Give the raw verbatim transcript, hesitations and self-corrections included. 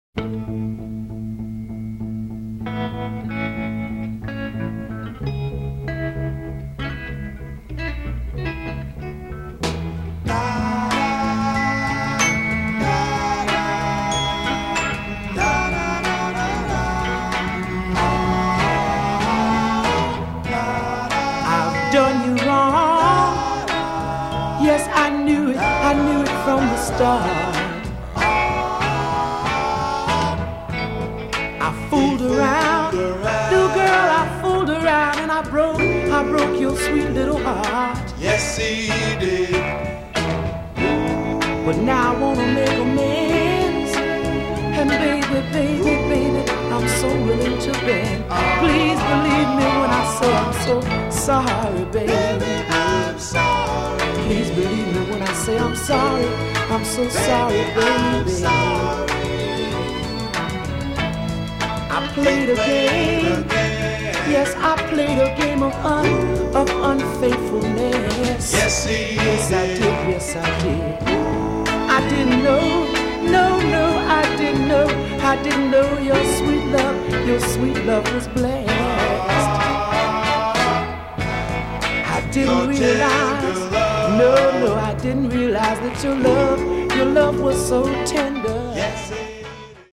Done you wrong. Yes, I knew it, I knew it from the start. I fooled around, little girl, I fooled around, and I broke, I broke your sweet little heart. Yes, he did. But now I wanna make amends, and baby, baby, baby, I'm so willing to bend. Please believe me when I say I'm so sorry, baby. I'm sorry. Please believe me when I say I'm sorry. I'm so sorry, baby. I played a game. Yes, I played a game of un of unfaithfulness. Yes, he yes, I did. Yes, I did. I didn't know. No, no, I didn't know. I didn't know your sweet love. Your sweet love was blessed. I didn't realize, no, no, I didn't realize that your love, your love was so tender. Yes,